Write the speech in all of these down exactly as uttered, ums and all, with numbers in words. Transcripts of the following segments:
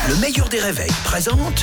Le meilleur des réveils présente...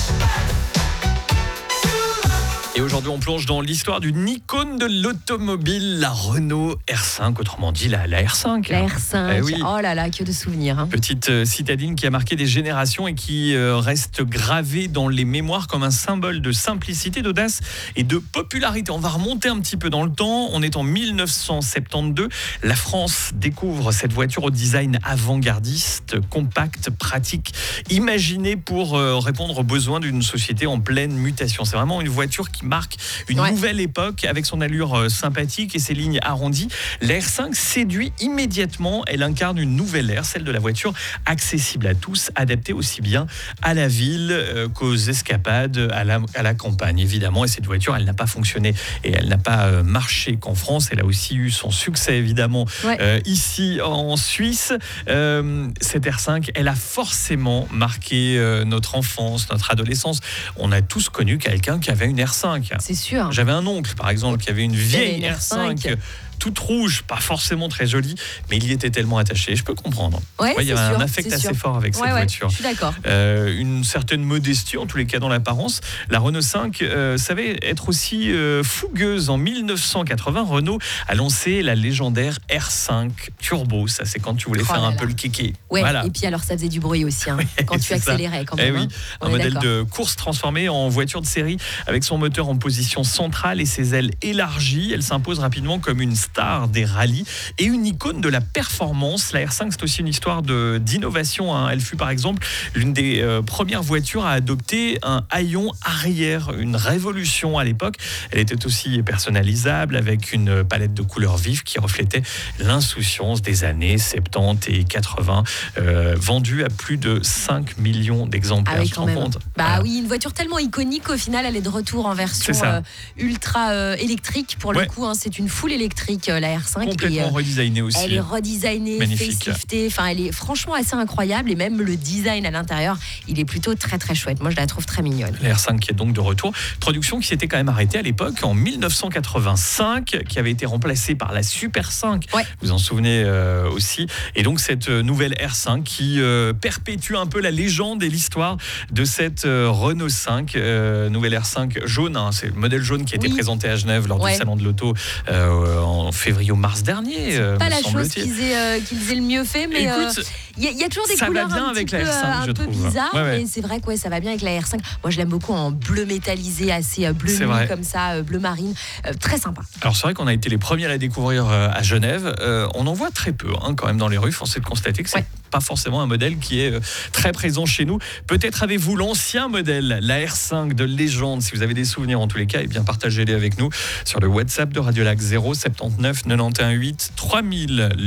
Et aujourd'hui, on plonge dans l'histoire d'une icône de l'automobile, la Renault R cinq, autrement dit la, la R cinq. La R cinq, eh oui. Oh là là, que de souvenirs. Hein. Petite euh, citadine qui a marqué des générations et qui euh, reste gravée dans les mémoires comme un symbole de simplicité, d'audace et de popularité. On va remonter un petit peu dans le temps. On est en dix-neuf cent soixante-douze. La France découvre cette voiture au design avant-gardiste, compacte, pratique, imaginée pour euh, répondre aux besoins d'une société en pleine mutation. C'est vraiment une voiture qui marque une ouais. nouvelle époque avec son allure euh, sympathique et ses lignes arrondies. La R cinq séduit immédiatement. Elle incarne une nouvelle ère, celle de la voiture accessible à tous, adaptée aussi bien à la ville euh, qu'aux escapades à la, à la campagne, évidemment. Et cette voiture, elle n'a pas fonctionné et elle n'a pas euh, marché qu'en France. Elle a aussi eu son succès, évidemment, ouais. euh, ici en Suisse. Euh, cette R cinq, elle a forcément marqué euh, notre enfance, notre adolescence. On a tous connu quelqu'un qui avait une R cinq. C'est sûr. J'avais un oncle, par exemple, qui avait une vieille une R cinq. Toute rouge, pas forcément très jolie, mais il y était tellement attaché, je peux comprendre. Ouais, ouais, il y avait sûr, un affect assez sûr. fort avec cette ouais, voiture. Ouais, je suis d'accord. Euh, une certaine modestie, en tous les cas dans l'apparence. La Renault cinq euh, savait être aussi euh, fougueuse. En dix-neuf cent quatre-vingts, Renault a lancé la légendaire R cinq Turbo. Ça, c'est quand tu voulais oh faire là un là. peu le kéké. Ouais, voilà. Et puis alors, ça faisait du bruit aussi, hein, ouais, quand tu accélérais ça. quand même. Eh oui, hein. un modèle d'accord. de course transformé en voiture de série avec son moteur en position centrale et ses ailes élargies. Elle s'impose rapidement comme une star des rallyes et une icône de la performance. La R cinq, c'est aussi une histoire de, d'innovation. Hein. Elle fut par exemple l'une des euh, premières voitures à adopter un haillon arrière, une révolution à l'époque. Elle était aussi personnalisable avec une palette de couleurs vives qui reflétait l'insouciance des années soixante-dix et quatre-vingts, euh, vendue à plus de cinq millions d'exemplaires. Ah oui, tu te quand rends même. compte ? Bah voilà. oui, une voiture tellement iconique, au final, elle est de retour en version euh, ultra euh, électrique. Pour ouais. le coup, hein, c'est une full électrique, euh, la R cinq. Complètement et, euh, redesignée aussi. Elle est redesignée, faceliftée. Enfin, elle est franchement assez incroyable. Et même le design à l'intérieur, il est plutôt très très chouette. Moi, je la trouve très mignonne. La R cinq qui est donc de retour. Production qui s'était quand même arrêtée à l'époque en dix-neuf cent quatre-vingt-cinq, qui avait été remplacée par la Super cinq. Ouais. Vous en souvenez euh, aussi. Et donc cette nouvelle R cinq qui euh, perpétue un peu la légende et l'histoire de cette euh, Renault cinq, euh, nouvelle R cinq jaune. Hein, c'est le modèle jaune qui a été oui. présenté à Genève lors ouais. du salon de l'auto euh, en février ou mars dernier. C'est euh, pas la chose qu'ils aient, euh, qu'ils aient le mieux fait, mais il y, y a toujours des ça couleurs va bien un avec petit la peu, R cinq, un je peu trouve. bizarres, ouais, ouais. mais c'est vrai que ouais, ça va bien avec la R cinq. Moi, je l'aime beaucoup en bleu métallisé, assez bleu nuit vrai. Comme ça, bleu marine, euh, très sympa. Alors c'est vrai qu'on a été les premiers à la découvrir euh, à Genève. Euh, on en voit très peu, hein, quand même dans les rues. Force est de constater que c'est ouais. pas forcément un modèle qui est euh, très présent chez nous. Peut-être avez-vous l'ancien modèle, la R cinq de légende. Si vous avez des souvenirs en tous les cas, eh bien partagez-les avec nous sur le WhatsApp de Radio Lac zéro sept neuf neuf un huit trois mille.